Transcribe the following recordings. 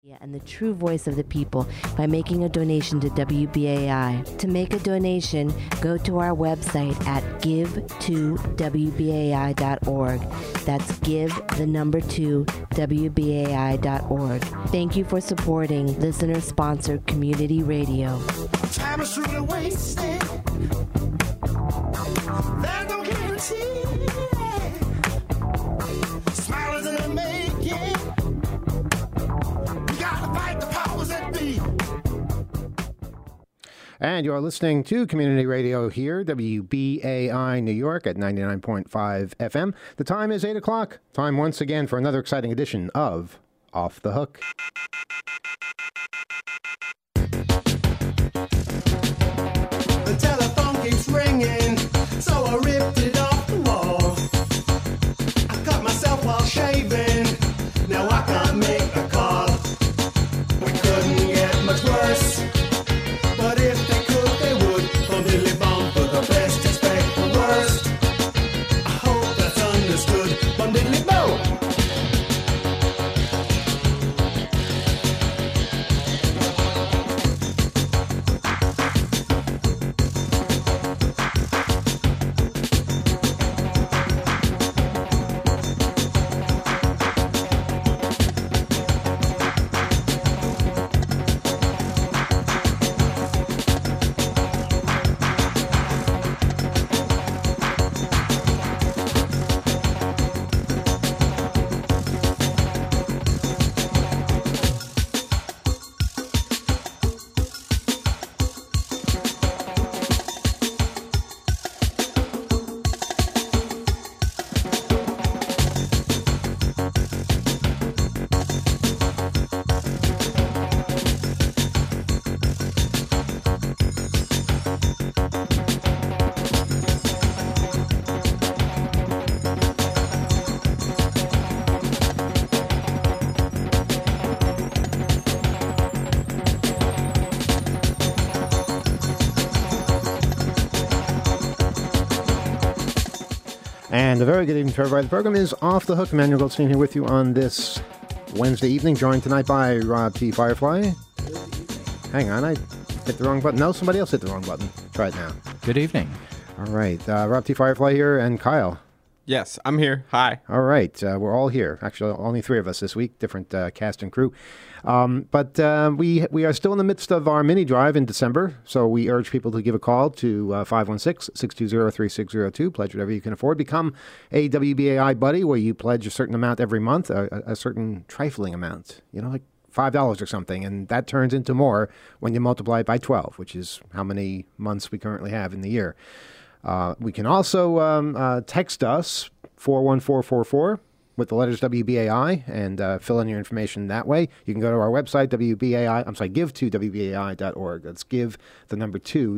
And the true voice of the people by making a donation to WBAI. To make a donation, go to our website at give2wbai.org. That's give2wbai.org. Thank you for supporting listener-sponsored community radio. Time is truly wasted. There's no guarantee. Smile is in the making. And you are listening to Community Radio here, WBAI New York at 99.5 FM. The time is 8 o'clock. Time once again for another exciting edition of Off the Hook. The telephone keeps ringing, so I ripped it off the wall. I cut myself while shaving, now I can't make a call. We couldn't get much worse. But if they could, they would. Bum diddly bum, for the best, expect the worst. I hope that's understood. Bum diddly bum. And a very good evening to everybody. The program is Off the Hook. Emmanuel Goldstein here with you on this Wednesday evening, joined tonight by Rob T. Firefly. Hang on, I hit the wrong button. No, somebody else hit the wrong button. Try it now. Good evening. All right, Rob T. Firefly here and Kyle. Yes, I'm here. Hi. All right, we're all here. Actually, only three of us this week, different cast and crew. But we are still in the midst of our mini drive in December, so we urge people to give a call to 516-620-3602. Pledge whatever you can afford. Become a WBAI buddy, where you pledge a certain amount every month, a certain trifling amount, like $5 or something, and that turns into more when you multiply it by 12, which is how many months we currently have in the year. We can also text us 41444 with the letters WBAI and fill in your information that way. You can go to our website, give2wbai.org. That's give the number 2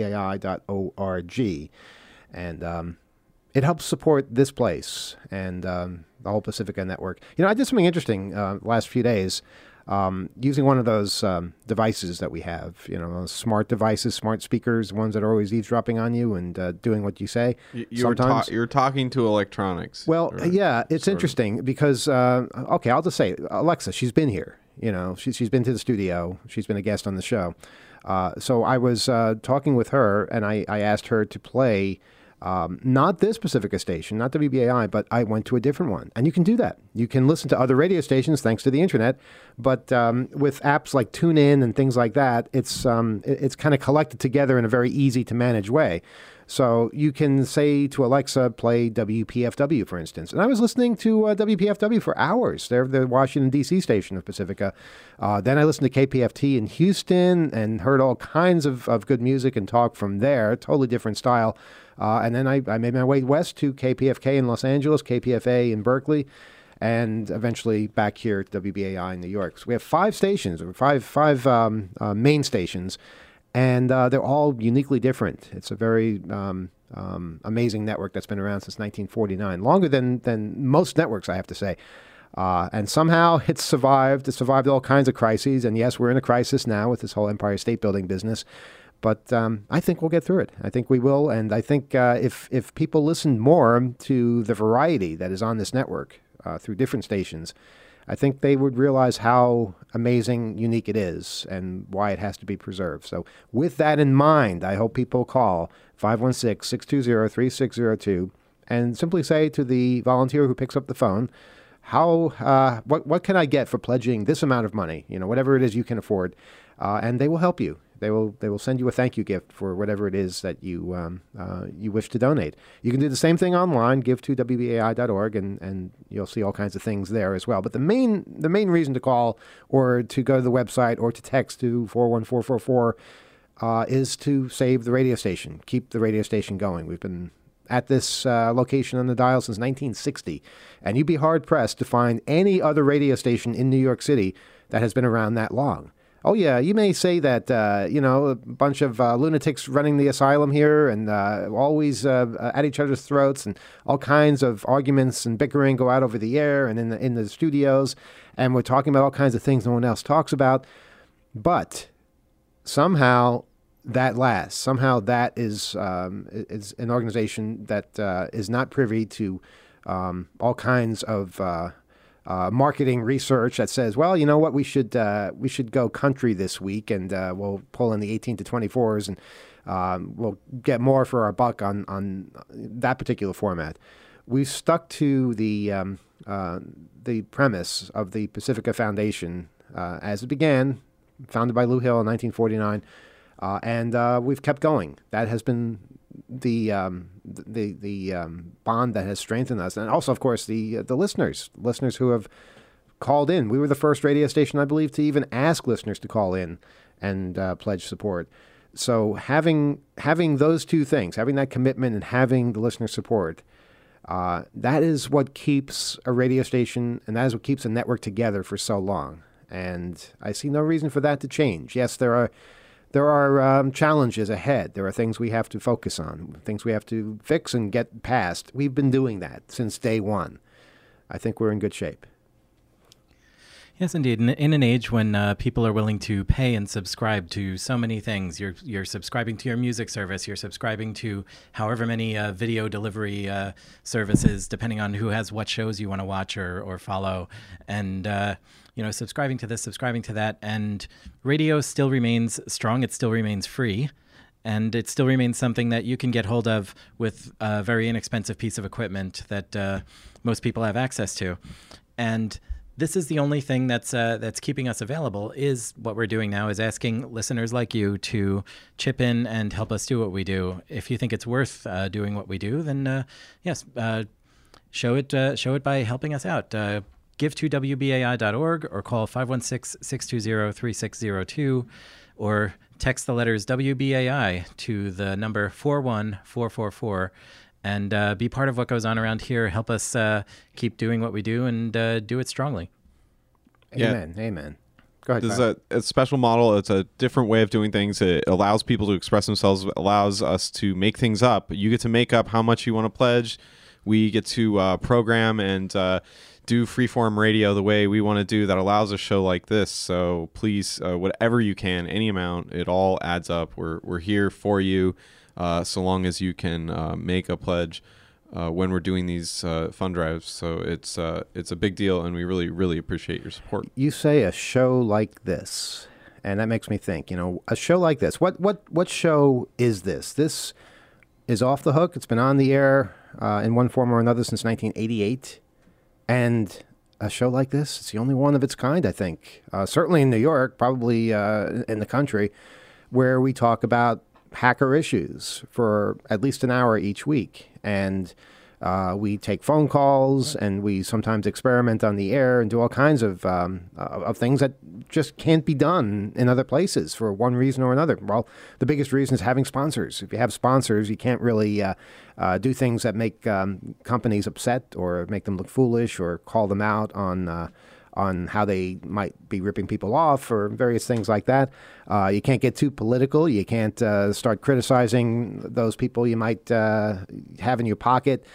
wbai.org. And it helps support this place and the whole Pacifica network. I did something interesting last few days. Using one of those devices that we have, those smart devices, smart speakers, ones that are always eavesdropping on you and doing what you say. You're talking to electronics. Well, yeah, it's interesting because, okay, I'll just say, Alexa, she's been here. She's been to the studio. She's been a guest on the show. So I was talking with her, and I asked her to play not this Pacifica station, not WBAI, but I went to a different one. And you can do that. You can listen to other radio stations thanks to the internet. But with apps like TuneIn and things like that, it's kind of collected together in a very easy to manage way. So you can say to Alexa, play WPFW, for instance. And I was listening to WPFW for hours. They're the Washington, D.C. station of Pacifica. Then I listened to KPFT in Houston and heard all kinds of good music and talk from there. Totally different style. And then I made my way west to KPFK in Los Angeles, KPFA in Berkeley, and eventually back here at WBAI in New York. So we have 5 stations, or five main stations, and they're all uniquely different. It's a very amazing network that's been around since 1949, longer than most networks, I have to say. And somehow it's survived. It's survived all kinds of crises. And yes, we're in a crisis now with this whole Empire State Building business. But I think we'll get through it. I think we will. And I think if people listen more to the variety that is on this network through different stations, I think they would realize how amazing, unique it is and why it has to be preserved. So with that in mind, I hope people call 516-620-3602 and simply say to the volunteer who picks up the phone, what can I get for pledging this amount of money? Whatever it is you can afford, and they will help you. They will send you a thank you gift for whatever it is that you wish to donate. You can do the same thing online. Give to WBAI.org, and you'll see all kinds of things there as well. But the main reason to call or to go to the website or to text to 41444 is to save the radio station, keep the radio station going. We've been at this location on the dial since 1960, and you'd be hard-pressed to find any other radio station in New York City that has been around that long. Oh, yeah, you may say that, a bunch of lunatics running the asylum here and always at each other's throats, and all kinds of arguments and bickering go out over the air and in the studios, and we're talking about all kinds of things no one else talks about. But somehow that lasts. Somehow that is an organization that is not privy to all kinds of marketing research that says, well, you know what, we should go country this week, and we'll pull in the 18 to 24s, and we'll get more for our buck on that particular format. We've stuck to the premise of the Pacifica Foundation as it began, founded by Lou Hill in 1949, and we've kept going. That has been the bond that has strengthened us, and also, of course, the listeners who have called in. We were the first radio station, I believe, to even ask listeners to call in and pledge support. So having those two things, having that commitment and having the listener support, that is what keeps a radio station, and that is what keeps a network together for so long. And I see no reason for that to change. Yes, there are challenges ahead. There are things we have to focus on, things we have to fix and get past. We've been doing that since day one. I think we're in good shape. Yes, indeed. In an age when people are willing to pay and subscribe to so many things, you're subscribing to your music service, you're subscribing to however many video delivery services, depending on who has what shows you want to watch or follow, and subscribing to this, subscribing to that, and radio still remains strong. It still remains free, and it still remains something that you can get hold of with a very inexpensive piece of equipment that most people have access to, and this is the only thing that's keeping us available. Is what we're doing now is asking listeners like you to chip in and help us do what we do. If you think it's worth doing what we do, then yes, show it by helping us out. Give to WBAI.org or call 516-620-3602 or text the letters WBAI to the number 41444. And be part of what goes on around here. Help us keep doing what we do and do it strongly. Amen. Yeah. Amen. Go ahead. This is a special model. It's a different way of doing things. It allows people to express themselves. It allows us to make things up. You get to make up how much you want to pledge. We get to program and do freeform radio the way we want to do. That allows a show like this. So please, whatever you can, any amount, it all adds up. We're here for you. So long as you can make a pledge when we're doing these fund drives. So it's a big deal, and we really, really appreciate your support. You say a show like this, and that makes me think, a show like this. What show is this? This is Off the Hook. It's been on the air in one form or another since 1988. And a show like this, it's the only one of its kind, I think. Certainly in New York, probably in the country, where we talk about hacker issues for at least an hour each week, and we take phone calls, and we sometimes experiment on the air and do all kinds of things that just can't be done in other places for one reason or another. Well, the biggest reason is having sponsors. If you have sponsors, you can't really do things that make companies upset or make them look foolish or call them out on how they might be ripping people off or various things like that. You can't get too political. You can't start criticizing those people you might have in your pocket.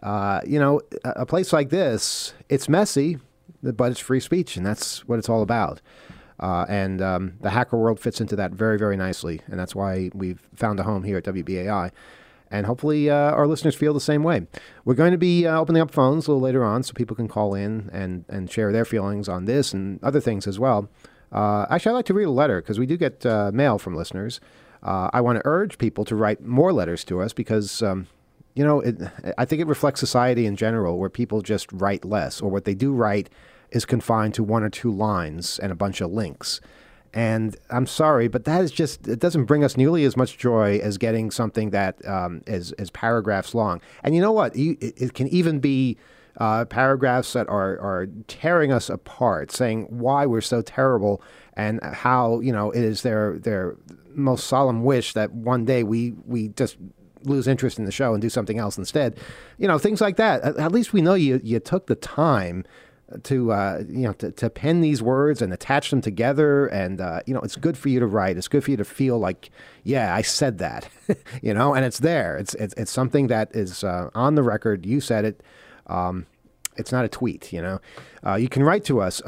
A place like this, it's messy, but it's free speech, and that's what it's all about. And the hacker world fits into that very, very nicely, and that's why we've found a home here at WBAI. And hopefully our listeners feel the same way. We're going to be opening up phones a little later on so people can call in and share their feelings on this and other things as well. Actually, I'd like to read a letter because we do get mail from listeners. I want to urge people to write more letters to us because, I think it reflects society in general where people just write less, or what they do write is confined to 1 or 2 lines and a bunch of links. And I'm sorry, but that is just, it doesn't bring us nearly as much joy as getting something that is paragraphs long. And you know what? It can even be paragraphs that are tearing us apart, saying why we're so terrible and how, it is their most solemn wish that one day we just lose interest in the show and do something else instead. Things like that. At least we know you took the time to pen these words and attach them together. And, it's good for you to write. It's good for you to feel like, yeah, I said that, and it's there. It's something that is on the record. You said it. It's not a tweet, You can write to us,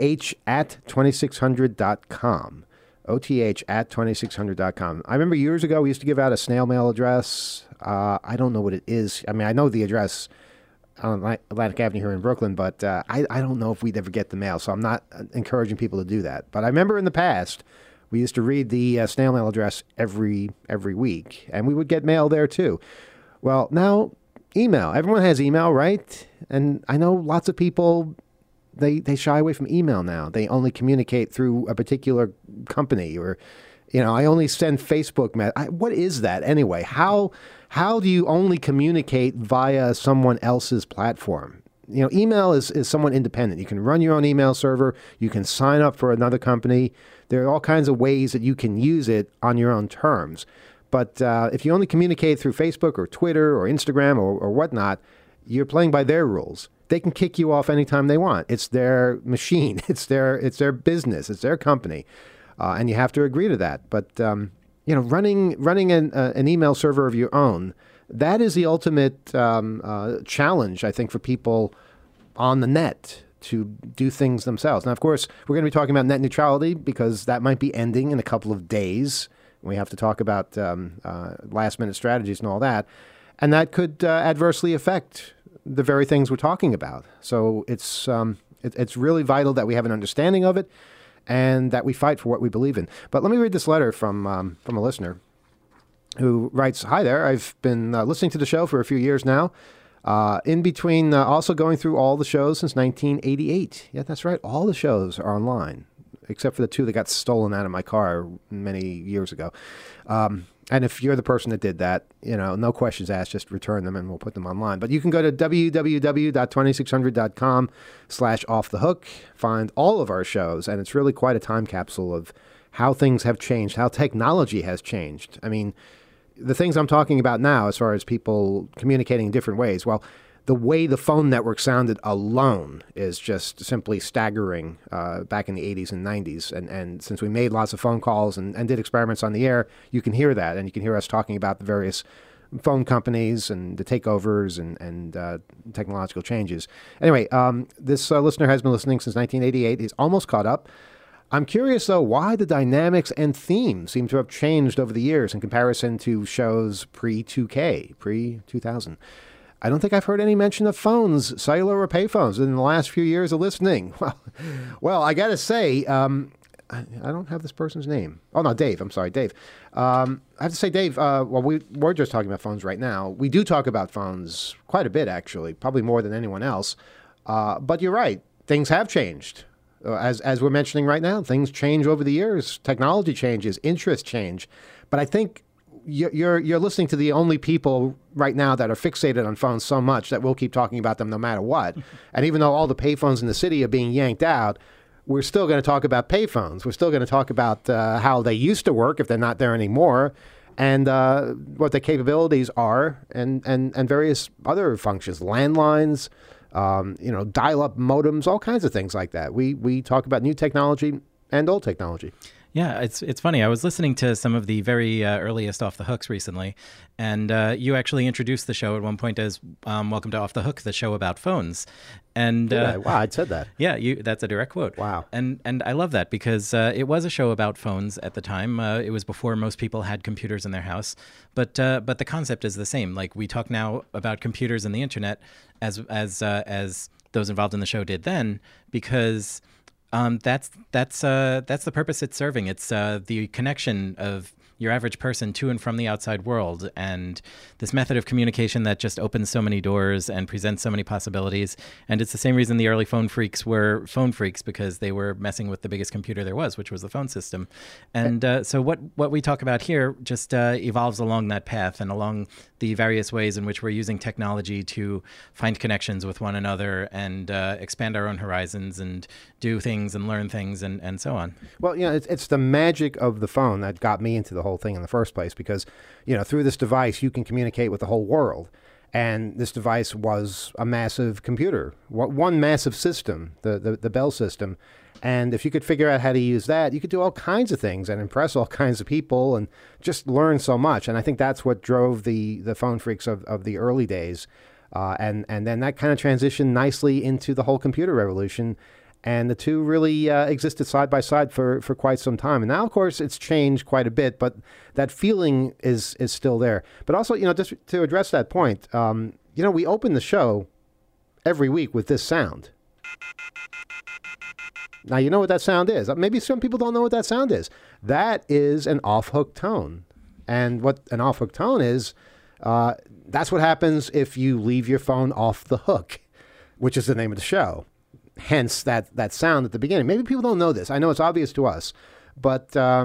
oth@2600.com. oth@2600.com. I remember years ago we used to give out a snail mail address. I don't know what it is. I mean, I know the address on Atlantic Avenue here in Brooklyn, but I don't know if we'd ever get the mail, so I'm not encouraging people to do that. But I remember in the past, we used to read the snail mail address every week, and we would get mail there too. Well, now, email. Everyone has email, right? And I know lots of people, they shy away from email now. They only communicate through a particular company, or, I only send Facebook. What is that anyway? How do you only communicate via someone else's platform? Email is somewhat independent. You can run your own email server. You can sign up for another company. There are all kinds of ways that you can use it on your own terms. But if you only communicate through Facebook or Twitter or Instagram or whatnot, you're playing by their rules. They can kick you off anytime they want. It's their machine. It's their business. It's their company. And you have to agree to that. But running an email server of your own, that is the ultimate challenge, I think, for people on the net to do things themselves. Now, of course, we're going to be talking about net neutrality because that might be ending in a couple of days. We have to talk about last-minute strategies and all that. And that could adversely affect the very things we're talking about. So it's really vital that we have an understanding of it and that we fight for what we believe in. But let me read this letter from a listener who writes, "Hi there. I've been listening to the show for a few years now. In between also going through all the shows since 1988. Yeah, that's right. All the shows are online, except for the 2 that got stolen out of my car many years ago. And if you're the person that did that, no questions asked, just return them and we'll put them online. But you can go to www.2600.com/offthehook, find all of our shows, and it's really quite a time capsule of how things have changed, how technology has changed. I mean, the things I'm talking about now, as far as people communicating in different ways, well, the way the phone network sounded alone is just simply staggering back in the 80s and 90s. And since we made lots of phone calls and did experiments on the air, you can hear that. And you can hear us talking about the various phone companies and the takeovers and technological changes. Anyway, this listener has been listening since 1988. He's almost caught up. I'm curious, though, why the dynamics and themes seem to have changed over the years in comparison to shows pre-2K, pre-2000. I don't think I've heard any mention of phones, cellular or payphones, in the last few years of listening. Well, I got to say, I don't have this person's name. Oh, no, Dave. I'm sorry, Dave. I have to say, Dave, we're just talking about phones right now. We do talk about phones quite a bit, actually, probably more than anyone else. But you're right. Things have changed. As we're mentioning right now, things change over the years. Technology changes, interests change. But I think you're listening to the only people right now that are fixated on phones so much that we'll keep talking about them no matter what. And even though all the payphones in the city are being yanked out, we're still going to talk about payphones. We're still going to talk about how they used to work if they're not there anymore, and what their capabilities are, and various other functions, landlines, dial-up modems, all kinds of things like that. We talk about new technology and old technology. Yeah, it's funny. I was listening to some of the very earliest Off the Hooks recently, and you actually introduced the show at one point as "Welcome to Off the Hook," the show about phones. And Wow, I'd said that. yeah, that's a direct quote. Wow. And I love that because it was a show about phones at the time. It was before most people had computers in their house, but the concept is the same. Like we talk now about computers and the internet as those involved in the show did then, because that's the purpose it's serving. It's the connection of your average person to and from the outside world, and this method of communication that just opens so many doors and presents so many possibilities. And it's the same reason the early phone freaks were phone freaks, because they were messing with the biggest computer there was, which was the phone system. And so what we talk about here just evolves along that path and along the various ways in which we're using technology to find connections with one another and expand our own horizons and do things and learn things and so on. Well, it's the magic of the phone that got me into the whole thing in the first place, because, through this device, you can communicate with the whole world. And this device was a massive computer, one massive system, the Bell system. And if you could figure out how to use that, you could do all kinds of things and impress all kinds of people and just learn so much. And I think that's what drove the phone freaks of the early days. And then that kind of transitioned nicely into the whole computer revolution. And the two really existed side by side for quite some time. And now, of course, it's changed quite a bit, but that feeling is still there. But also, just to address that point, we open the show every week with this sound. Now, you know what that sound is. Maybe some people don't know what that sound is. That is an off-hook tone. And what an off-hook tone is, that's what happens if you leave your phone off the hook, which is the name of the show. Hence that sound at the beginning. Maybe people don't know this. I know it's obvious to us. But,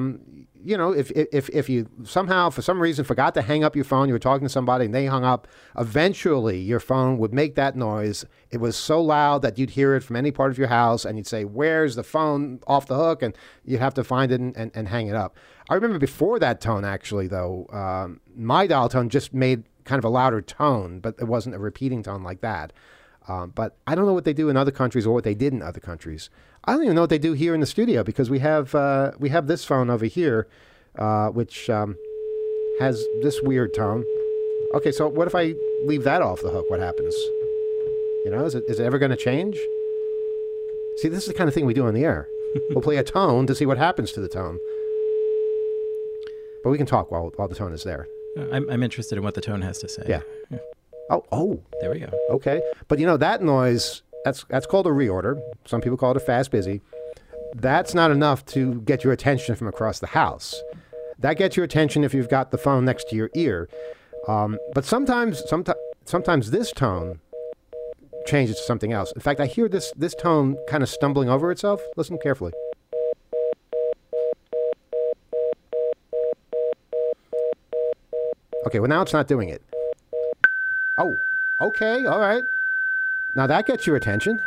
if you somehow, for some reason, forgot to hang up your phone, you were talking to somebody and they hung up, eventually your phone would make that noise. It was so loud that you'd hear it from any part of your house, and you'd say, "Where's the phone off the hook?" And you'd have to find it and hang it up. I remember before that tone, actually, though, my dial tone just made kind of a louder tone, but it wasn't a repeating tone like that. But I don't know what they do in other countries or what they did in other countries. I don't even know what they do here in the studio, because we have this phone over here, which has this weird tone. Okay, so what if I leave that off the hook? What happens? Is it ever going to change? See, this is the kind of thing we do on the air. We'll play a tone to see what happens to the tone. But we can talk while the tone is there. I'm interested in what the tone has to say. Yeah. Oh. There we go. Okay. But that noise, that's called a reorder. Some people call it a fast busy. That's not enough to get your attention from across the house. That gets your attention if you've got the phone next to your ear. But sometimes this tone changes to something else. In fact, I hear this tone kind of stumbling over itself. Listen carefully. Okay, well, now it's not doing it. Oh, okay, all right. Now that gets your attention.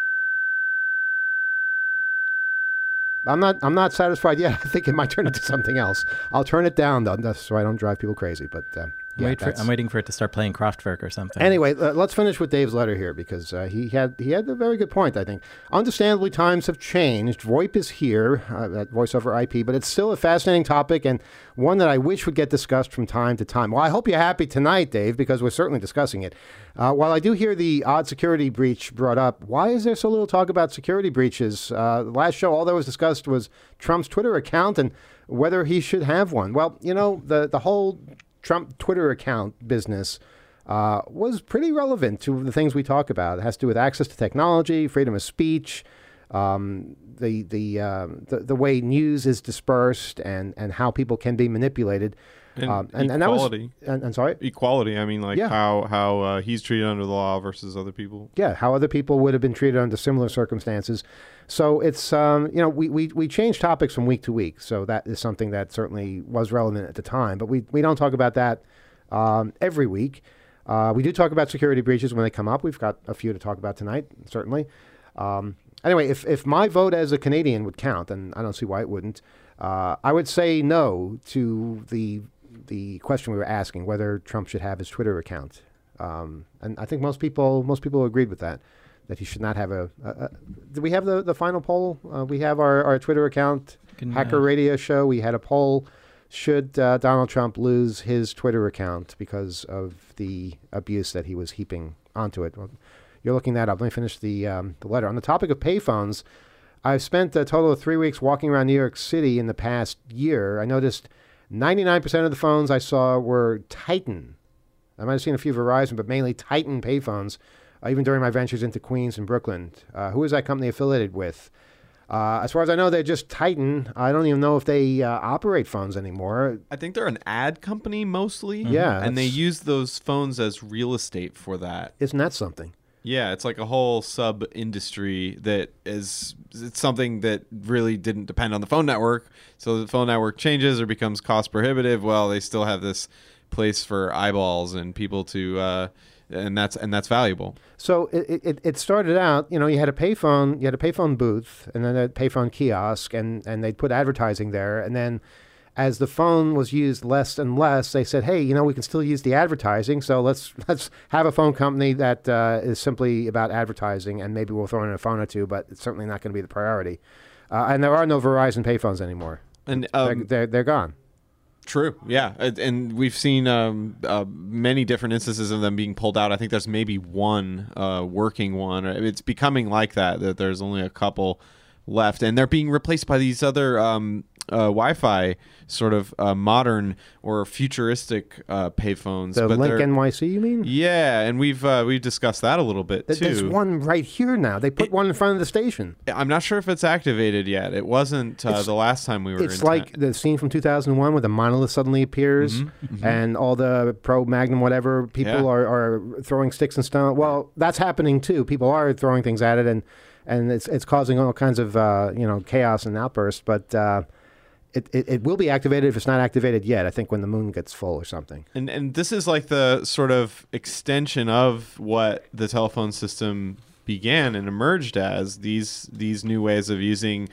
I'm not satisfied yet. I think it might turn into something else. I'll turn it down, though, so I don't drive people crazy. But I'm waiting for it to start playing Kraftwerk or something. Anyway, let's finish with Dave's letter here, because he had a very good point, I think. Understandably, times have changed. VoIP is here, at Voice over IP, but it's still a fascinating topic and one that I wish would get discussed from time to time. Well, I hope you're happy tonight, Dave, because we're certainly discussing it. While I do hear the odd security breach brought up, why is there so little talk about security breaches? The last show, all that was discussed was Trump's Twitter account and whether he should have one. Well, the whole Trump Twitter account business was pretty relevant to the things we talk about. It has to do with access to technology, freedom of speech, the way news is dispersed, and how people can be manipulated. And equality. That was, and sorry? Equality. I mean, how he's treated under the law versus other people. Yeah, how other people would have been treated under similar circumstances. So it's, we change topics from week to week. So that is something that certainly was relevant at the time. But we don't talk about that every week. We do talk about security breaches when they come up. We've got a few to talk about tonight, certainly. Anyway, if my vote as a Canadian would count, and I don't see why it wouldn't, I would say no to the question we were asking, whether Trump should have his Twitter account. And I think most people agreed with that he should not have do we have the final poll? We have our Twitter account. Hacker Radio Show, we had a poll. Should Donald Trump lose his Twitter account because of the abuse that he was heaping onto it? Well, you're looking that up. Let me finish the letter. On the topic of payphones, I've spent a total of 3 weeks walking around New York City in the past year. I noticed 99% of the phones I saw were Titan. I might have seen a few Verizon, but mainly Titan payphones, even during my ventures into Queens and Brooklyn. Who is that company affiliated with? As far as I know, they're just Titan. I don't even know if they operate phones anymore. I think they're an ad company mostly. Yeah. And they use those phones as real estate for that. Isn't that something? Yeah, it's like a whole sub-industry that it's something that really didn't depend on the phone network. So the phone network changes or becomes cost prohibitive. Well, they still have this place for eyeballs and people to... and that's valuable. So it started out, you had a payphone booth and then a payphone kiosk, and they'd put advertising there. And then as the phone was used less and less, they said, hey, we can still use the advertising. So let's have a phone company that is simply about advertising, and maybe we'll throw in a phone or two, but it's certainly not going to be the priority. And there are no Verizon payphones anymore. And they're gone. True. Yeah. And we've seen many different instances of them being pulled out. I think there's maybe one working one. It's becoming like that there's only a couple left. And they're being replaced by these other Wi-Fi sort of modern or futuristic payphones. The Link NYC, you mean? Yeah. And we've discussed that a little bit, too. There's one right here now. They put one in front of the station. I'm not sure if it's activated yet. It wasn't the last time we were It's like the scene from 2001 where the monolith suddenly appears and all the pro Magnum whatever people are throwing sticks and stones. Well, that's happening too. People are throwing things at it, and it's causing all kinds of chaos and outbursts. But it will be activated if it's not activated yet. I think when the moon gets full or something. And this is like the sort of extension of what the telephone system began and emerged as, these new ways of using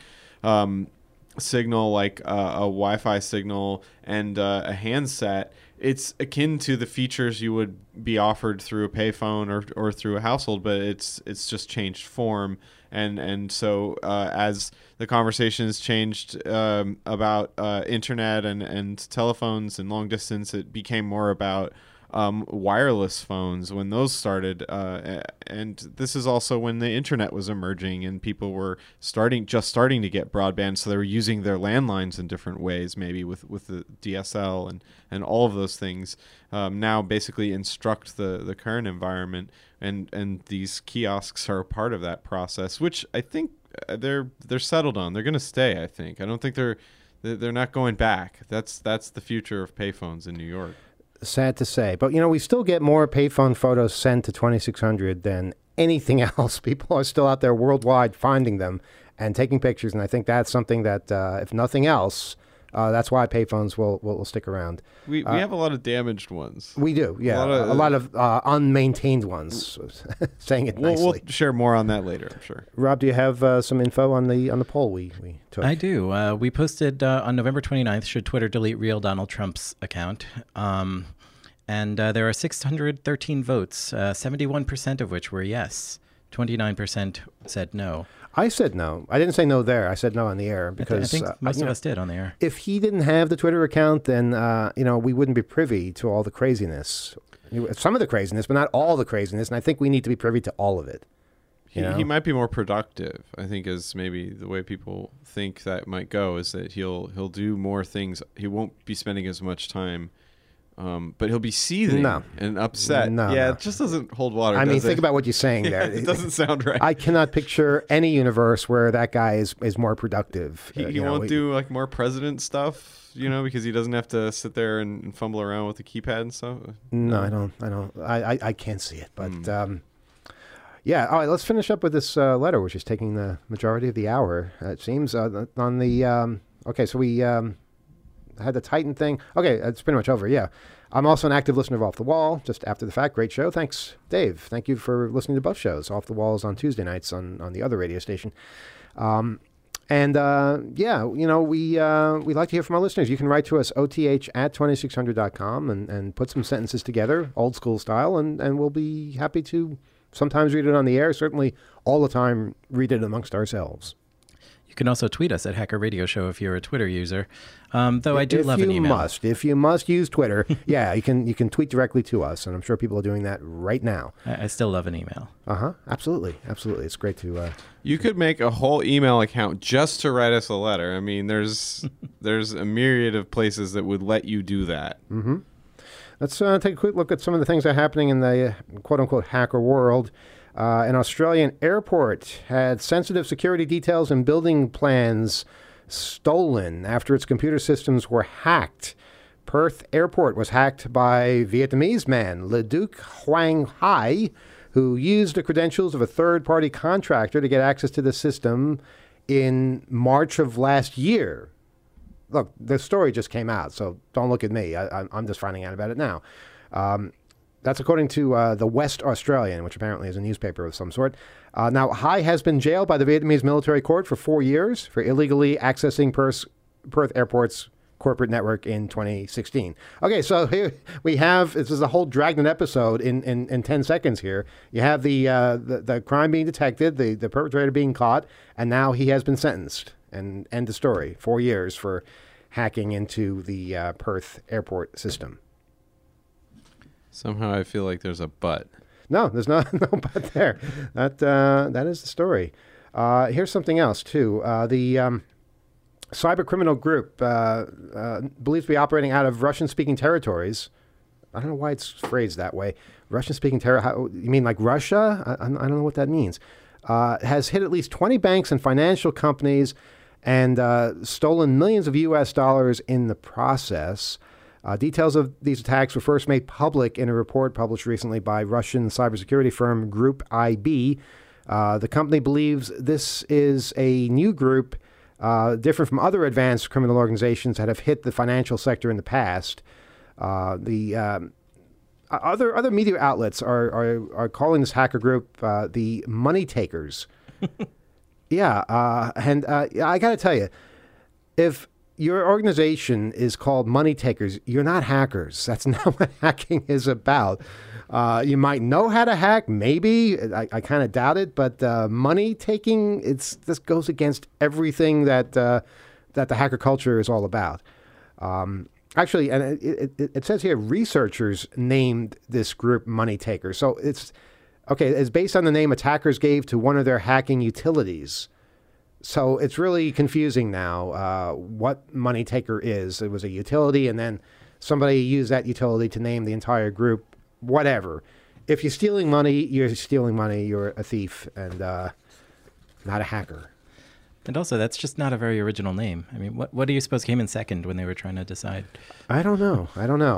signal, like a Wi-Fi signal and a handset. It's akin to the features you would be offered through a payphone or through a household, but it's just changed form. And so as the conversation has changed about internet and telephones and long distance, it became more about wireless phones when those started. And this is also when the internet was emerging and people were starting to get broadband. So they were using their landlines in different ways, maybe with the DSL and all of those things now basically instruct the current environment. And these kiosks are a part of that process, which I think they're settled on. They're going to stay, I think. I don't think they're not going back. That's the future of payphones in New York. Sad to say. But, we still get more payphone photos sent to 2600 than anything else. People are still out there worldwide finding them and taking pictures. And I think that's something that, if nothing else, that's why payphones will stick around. We have a lot of damaged ones. We do, yeah. A lot of unmaintained ones, saying it nicely. We'll share more on that later, I'm sure. Rob, do you have some info on the poll we took? I do. We posted on November 29th, should Twitter delete real Donald Trump's account? And there are 613 votes, 71% of which were yes. 29% said no. I said no. I didn't say no there. I said no on the air because I think most of us did on the air. If he didn't have the Twitter account, then we wouldn't be privy to all the craziness. Some of the craziness, but not all the craziness. And I think we need to be privy to all of it. He might be more productive, I think, is maybe the way people think that might go, is that he'll do more things. He won't be spending as much time. But he'll be seething and upset. It just doesn't hold water. I mean, think about what you're saying there. It doesn't sound right. I cannot picture any universe where that guy is more productive. He won't do like more president stuff, because he doesn't have to sit there and fumble around with the keypad and stuff. No, I don't. I can't see it. But yeah. All right. Let's finish up with this letter, which is taking the majority of the hour. It seems on the. Okay, so we. Had the Titan thing. Okay, it's pretty much over, yeah. I'm also an active listener of Off the Wall, just after the fact. Great show. Thanks, Dave. Thank you for listening to both shows. Off the Wall is on Tuesday nights on the other radio station. We like to hear from our listeners. You can write to us, oth@2600.com, and put some sentences together, old school style, and we'll be happy to sometimes read it on the air, certainly all the time read it amongst ourselves. You can also tweet us at Hacker Radio Show if you're a Twitter user. Though I do love an email. If you must use Twitter, yeah, you can tweet directly to us, and I'm sure people are doing that right now. I still love an email. Absolutely. It's great to. You could make a whole email account just to write us a letter. I mean, there's a myriad of places that would let you do that. Mm-hmm. Let's take a quick look at some of the things that are happening in the quote-unquote hacker world. An Australian airport had sensitive security details and building plans stolen after its computer systems were hacked. Perth Airport was hacked by Vietnamese man Leduc Hoang Hai, who used the credentials of a third-party contractor to get access to the system in March of last year. Look, the story just came out, so don't look at me. I'm just finding out about it now. That's according to the West Australian, which apparently is a newspaper of some sort. Now, Hai has been jailed by the Vietnamese military court for 4 years for illegally accessing Perth Airport's corporate network in 2016. Okay, so here we have, this is a whole Dragnet episode in 10 seconds here. You have the crime being detected, the perpetrator being caught, and now he has been sentenced. And end the story. 4 years for hacking into the Perth Airport system. Somehow I feel like there's a but. No, there's no but there. That is the story. Here's something else, too. The cyber criminal group believes to be operating out of Russian-speaking territories. I don't know why it's phrased that way. Russian-speaking territory. You mean like Russia? I don't know what that means. Has hit at least 20 banks and financial companies and stolen millions of U.S. dollars in the process. Details of these attacks were first made public in a report published recently by Russian cybersecurity firm Group IB. The company believes this is a new group different from other advanced criminal organizations that have hit the financial sector in the past. Other media outlets are calling this hacker group the Money Takers. Yeah, and I got to tell you, if your organization is called Money Takers, you're not hackers. That's not what hacking is about. You might know how to hack, maybe. I kind of doubt it, but money taking, this goes against everything that the hacker culture is all about. Actually, and it says here, researchers named this group Money Takers. So it's based on the name attackers gave to one of their hacking utilities. So it's really confusing now what Money Taker is. It was a utility, and then somebody used that utility to name the entire group. Whatever. If you're stealing money, you're stealing money. You're a thief and not a hacker. And also, that's just not a very original name. I mean, what do you suppose came in second when they were trying to decide? I don't know.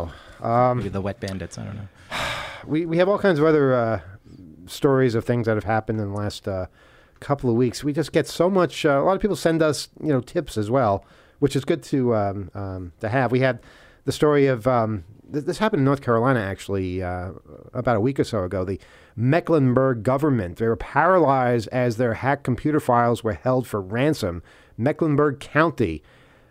Maybe the Wet Bandits. I don't know. We have all kinds of other stories of things that have happened in the last couple of weeks. We just get so much. A lot of people send us, tips as well, which is good to have. We had the story of this happened in North Carolina actually about a week or so ago. The Mecklenburg government, they were paralyzed as their hacked computer files were held for ransom. Mecklenburg County.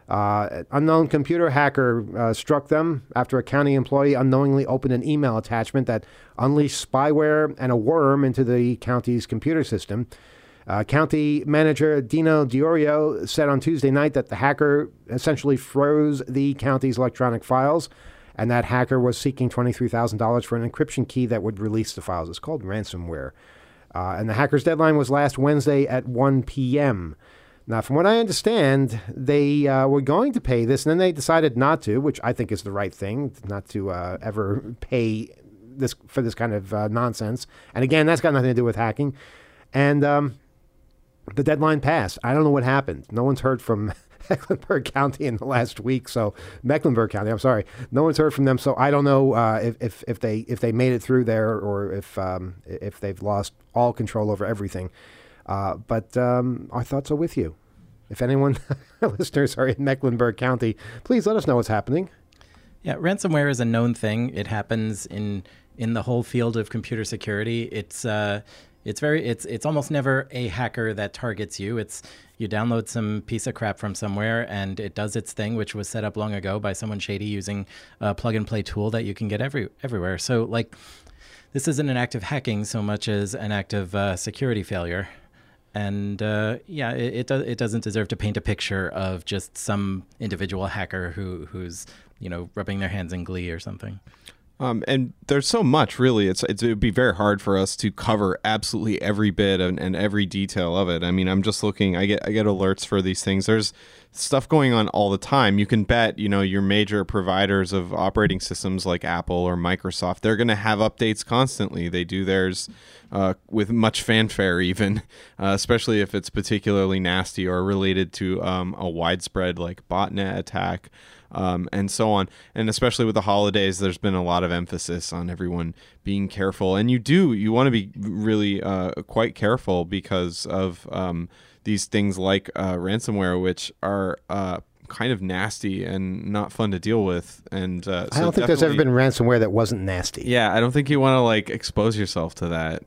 Unknown computer hacker struck them after a county employee unknowingly opened an email attachment that unleashed spyware and a worm into the county's computer system. County manager Dino Diorio said on Tuesday night that the hacker essentially froze the county's electronic files, and that hacker was seeking $23,000 for an encryption key that would release the files. It's called ransomware. And the hacker's deadline was last Wednesday at 1 p.m. Now, from what I understand, they were going to pay this, and then they decided not to, which I think is the right thing, not to ever pay this for this kind of nonsense. And again, that's got nothing to do with hacking. And the deadline passed. I don't know what happened. No one's heard from Mecklenburg County in the last week. So Mecklenburg County, I'm sorry. No one's heard from them. So I don't know if they made it through there or if they've lost all control over everything. But our thoughts are with you. If anyone, listeners are in Mecklenburg County, please let us know what's happening. Yeah, ransomware is a known thing. It happens in the whole field of computer security. It's almost never a hacker that targets you. It's you download some piece of crap from somewhere and it does its thing, which was set up long ago by someone shady using a plug and play tool that you can get everywhere. So like, this isn't an act of hacking so much as an act of security failure. And yeah, it doesn't deserve to paint a picture of just some individual hacker who's rubbing their hands in glee or something. And there's so much, really. It would be very hard for us to cover absolutely every bit and every detail of it. I mean, I'm just looking. I get alerts for these things. There's stuff going on all the time. You can bet, your major providers of operating systems like Apple or Microsoft, they're going to have updates constantly. They do theirs with much fanfare, even, especially if it's particularly nasty or related to a widespread like botnet attack. And so on. And especially with the holidays, there's been a lot of emphasis on everyone being careful. And you want to be really quite careful because of these things like ransomware, which are kind of nasty and not fun to deal with. And I don't think there's ever been ransomware that wasn't nasty. Yeah, I don't think you want to expose yourself to that.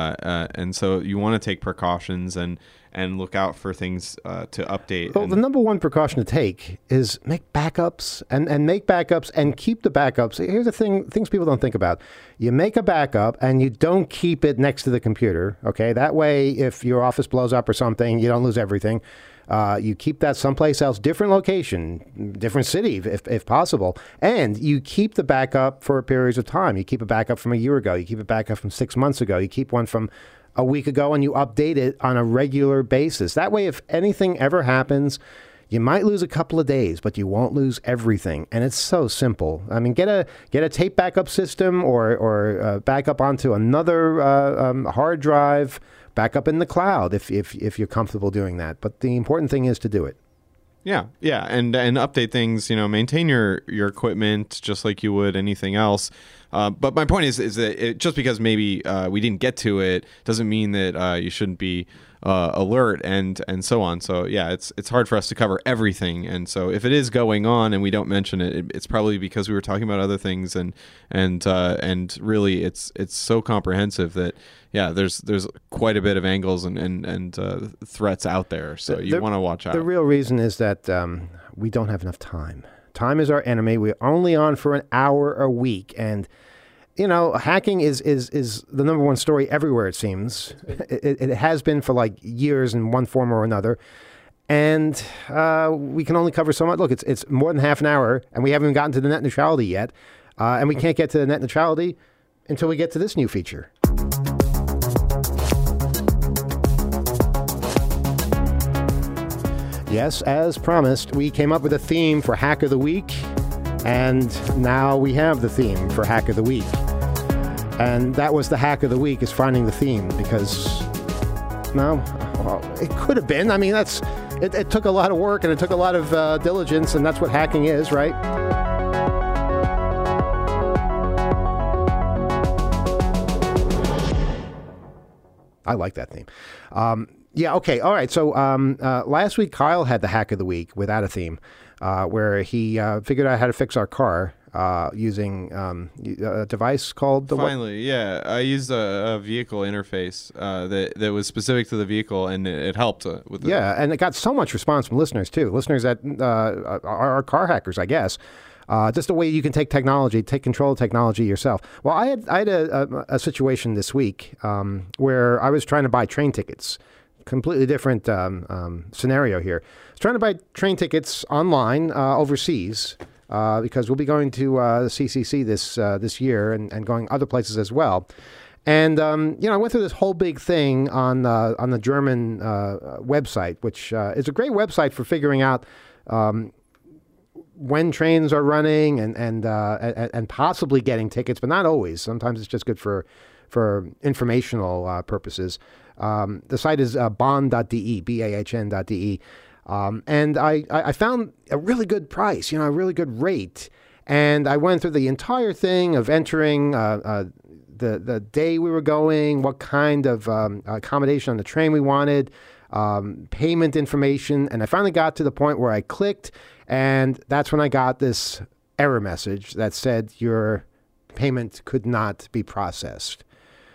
And so you want to take precautions and look out for things to update. Well, the number one precaution to take is make backups and make backups and keep the backups. Here's the things people don't think about. You make a backup and you don't keep it next to the computer. Okay, that way, if your office blows up or something, you don't lose everything. You keep that someplace else, different location, different city, if possible. And you keep the backup for periods of time. You keep a backup from a year ago. You keep a backup from 6 months ago. You keep one from a week ago, and you update it on a regular basis. That way, if anything ever happens, you might lose a couple of days, but you won't lose everything. And it's so simple. I mean, get a tape backup system or backup onto another hard drive, backup in the cloud if you're comfortable doing that. But the important thing is to do it. Yeah, and update things. Maintain your equipment just like you would anything else. But my point is that just because maybe we didn't get to it doesn't mean that you shouldn't be alert and so on. So yeah, it's hard for us to cover everything. And so if it is going on and we don't mention it, it's probably because we were talking about other things and really it's so comprehensive that yeah, there's quite a bit of angles and threats out there. So you want to watch out. The real reason is that we don't have enough time. Time is our enemy. We're only on for an hour a week. And, hacking is the number one story everywhere, it seems. It has been for years in one form or another. And we can only cover so much. Look, it's more than half an hour, and we haven't even gotten to the net neutrality yet. And we can't get to the net neutrality until we get to this new feature. Yes, as promised, we came up with a theme for Hack of the Week, and now we have the theme for Hack of the Week. And that was the Hack of the Week, is finding the theme, because, it could have been. I mean, it took a lot of work, and it took a lot of diligence, and that's what hacking is, right? I like that theme. Yeah, okay, all right. So last week, Kyle had the Hack of the Week without a theme, where he figured out how to fix our car using a device called the... Finally, yeah. I used a vehicle interface that was specific to the vehicle, and it helped with the... Yeah, and it got so much response from listeners, too. Listeners that are car hackers, I guess. Just a way you can take control of technology yourself. Well, I had a situation this week where I was trying to buy train tickets. Completely different scenario here. I was trying to buy train tickets online overseas because we'll be going to CCC this year and going other places as well. And I went through this whole big thing on the German website, which is a great website for figuring out when trains are running and possibly getting tickets, but not always. Sometimes it's just good for informational purposes. The site is bahn.de, bahn.de. And I found a really good price, a really good rate. And I went through the entire thing of entering the day we were going, what kind of accommodation on the train we wanted, payment information. And I finally got to the point where I clicked, and that's when I got this error message that said your payment could not be processed.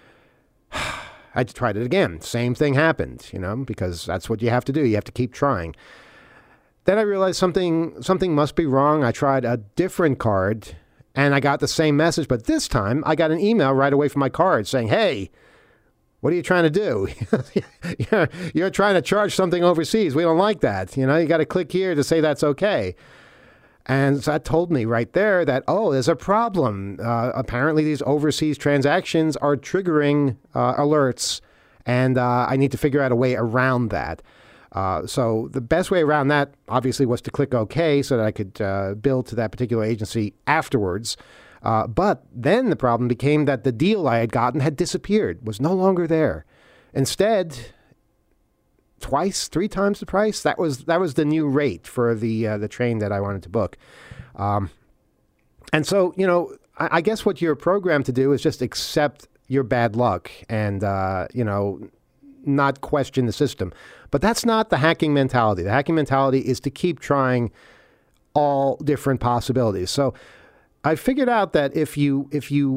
I tried it again. Same thing happened, because that's what you have to do. You have to keep trying. Then I realized something must be wrong. I tried a different card, and I got the same message. But this time, I got an email right away from my card saying, hey, What are you trying to do? You're trying to charge something overseas. We don't like that. You got to click here to say that's okay. And so that told me right there that, there's a problem. Apparently, these overseas transactions are triggering alerts, and I need to figure out a way around that. So the best way around that, obviously, was to click OK so that I could bill to that particular agency afterwards. But then the problem became that the deal I had gotten had disappeared, was no longer there. Instead, three times the price. That was the new rate for the train that I wanted to book. And so, I guess what you're programmed to do is just accept your bad luck and, not question the system. But that's not the hacking mentality. The hacking mentality is to keep trying all different possibilities. So I figured out that if you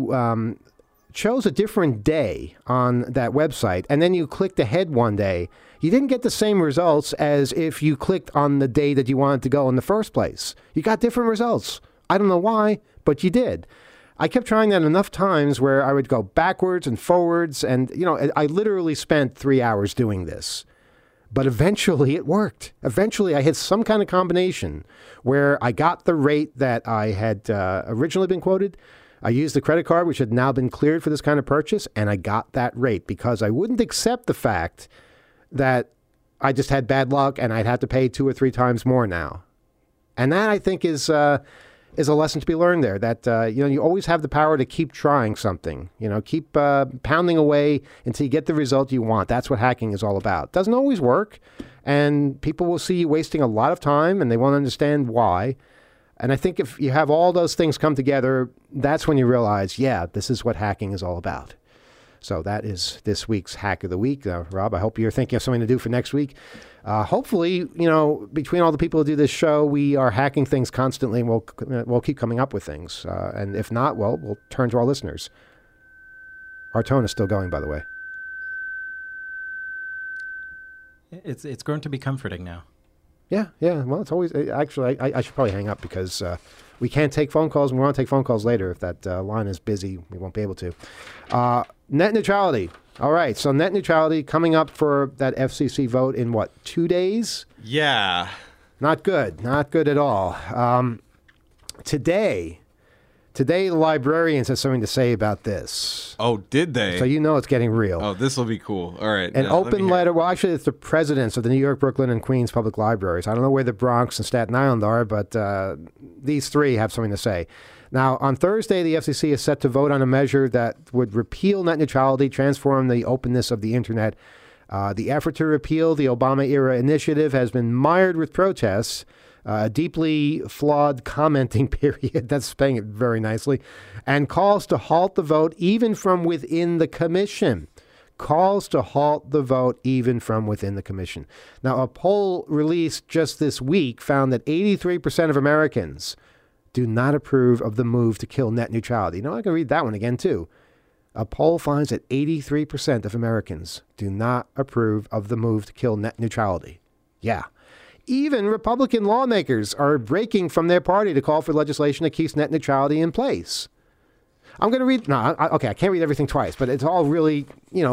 chose a different day on that website and then you clicked ahead one day, you didn't get the same results as if you clicked on the day that you wanted to go in the first place. You got different results. I don't know why, but you did. I kept trying that enough times where I would go backwards and forwards, and I literally spent 3 hours doing this. But eventually it worked. Eventually I hit some kind of combination where I got the rate that I had originally been quoted. I used the credit card, which had now been cleared for this kind of purchase, and I got that rate because I wouldn't accept the fact that I just had bad luck and I'd have to pay 2 or 3 times more now. And that, I think, is a lesson to be learned there, that you always have the power to keep trying something. Keep pounding away until you get the result you want. That's what hacking is all about. Doesn't always work, and people will see you wasting a lot of time, and they won't understand why. And I think if you have all those things come together, that's when you realize, this is what hacking is all about. So that is this week's Hack of the Week. Rob, I hope you're thinking of something to do for next week. Hopefully, between all the people who do this show, we are hacking things constantly, and we'll keep coming up with things. And if not, we'll turn to our listeners. Our tone is still going, by the way. It's going to be comforting now. Yeah. Well, it's always... Actually, I should probably hang up because we can't take phone calls, and we want to take phone calls later. If that line is busy, we won't be able to. Net neutrality. All right, so net neutrality coming up for that FCC vote in, 2 days? Yeah. Not good. Not good at all. Today, the librarians have something to say about this. Oh, did they? So it's getting real. Oh, this will be cool. All right. An open letter. Well, actually, it's the presidents of the New York, Brooklyn, and Queens public libraries. I don't know where the Bronx and Staten Island are, but these three have something to say. Now, on Thursday, the FCC is set to vote on a measure that would repeal net neutrality, transform the openness of the Internet. The effort to repeal the Obama-era initiative has been mired with protests, a deeply flawed commenting period, that's saying it very nicely, and calls to halt the vote even from within the commission. Calls to halt the vote even from within the commission. Now, a poll released just this week found that 83% of Americans do not approve of the move to kill net neutrality. I can read that one again, too. A poll finds that 83% of Americans do not approve of the move to kill net neutrality. Yeah. Even Republican lawmakers are breaking from their party to call for legislation that keeps net neutrality in place. I'm going to read... I can't read everything twice, but it's all really,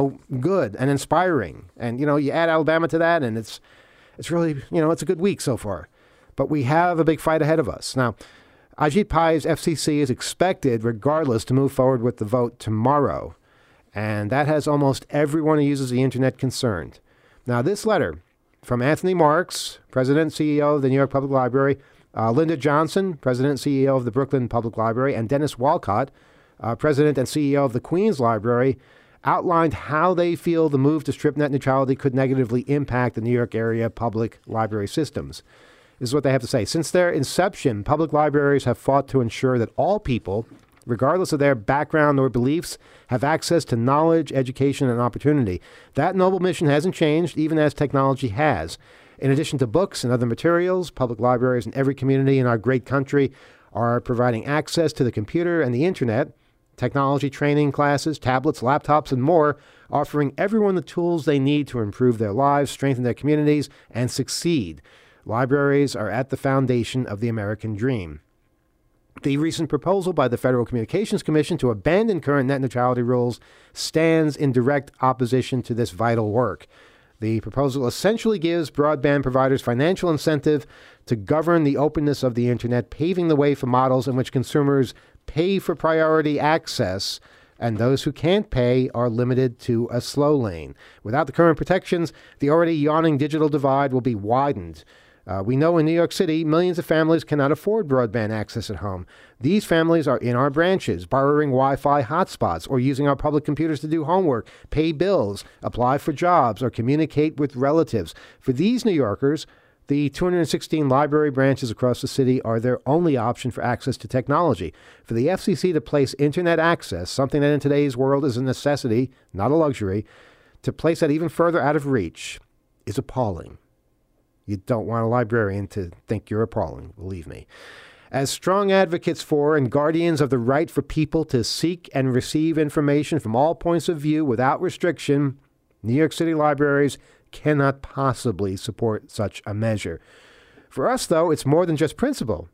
good and inspiring. And, you add Alabama to that, and it's really, it's a good week so far. But we have a big fight ahead of us. Now, Ajit Pai's FCC is expected, regardless, to move forward with the vote tomorrow. And that has almost everyone who uses the Internet concerned. Now, this letter from Anthony Marks, President and CEO of the New York Public Library, Linda Johnson, President and CEO of the Brooklyn Public Library, and Dennis Walcott, President and CEO of the Queens Library, outlined how they feel the move to strip net neutrality could negatively impact the New York area public library systems. This is what they have to say. Since their inception, public libraries have fought to ensure that all people, regardless of their background or beliefs, have access to knowledge, education, and opportunity. That noble mission hasn't changed, even as technology has. In addition to books and other materials, public libraries in every community in our great country are providing access to the computer and the Internet, technology training classes, tablets, laptops, and more, offering everyone the tools they need to improve their lives, strengthen their communities, and succeed. Libraries are at the foundation of the American dream. The recent proposal by the Federal Communications Commission to abandon current net neutrality rules stands in direct opposition to this vital work. The proposal essentially gives broadband providers financial incentive to govern the openness of the Internet, paving the way for models in which consumers pay for priority access and those who can't pay are limited to a slow lane. Without the current protections, the already yawning digital divide will be widened. We know in New York City, millions of families cannot afford broadband access at home. These families are in our branches, borrowing Wi-Fi hotspots, or using our public computers to do homework, pay bills, apply for jobs, or communicate with relatives. For these New Yorkers, the 216 library branches across the city are their only option for access to technology. For the FCC to place Internet access, something that in today's world is a necessity, not a luxury, to place that even further out of reach is appalling. You don't want a librarian to think you're appalling, believe me. As strong advocates for and guardians of the right for people to seek and receive information from all points of view without restriction, New York City libraries cannot possibly support such a measure. For us, though, it's more than just principle.